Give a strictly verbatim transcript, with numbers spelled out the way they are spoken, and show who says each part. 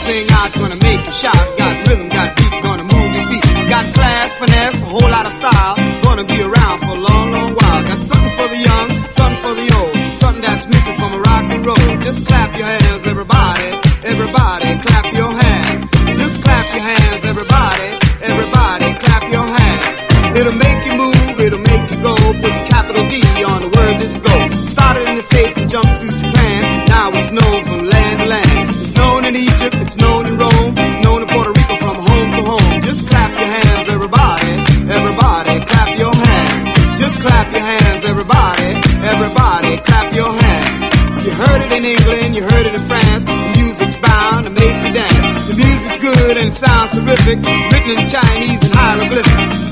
Speaker 1: sing out, gonna make you shout. Got rhythm, got beat, gonna move your feet. Got class, finesse, a whole lot of style. Gonna be around for a long, long while. Got something for the young, something for the old. Something that's missing from a rock and roll. Just clap your hands, everybody. Everybody, clap your hands. Just clap your hands, everybody. Everybody, clap your hands. It'll make you move, it'll make you go. Puts capital D on the word disco. Started in the States and jumped to Japan. Now it's known from land to land. It's known in Egypt, it's known in Rome. It's known in Puerto Rico from home to home. Just clap your hands, everybody. Everybody, clap your hands. Just clap your hands, everybody. Everybody, clap your hands. You heard it in England, you heard it in France. The music's bound to make you dance. The music's good and it sounds terrific. Written in Chinese and hieroglyphics.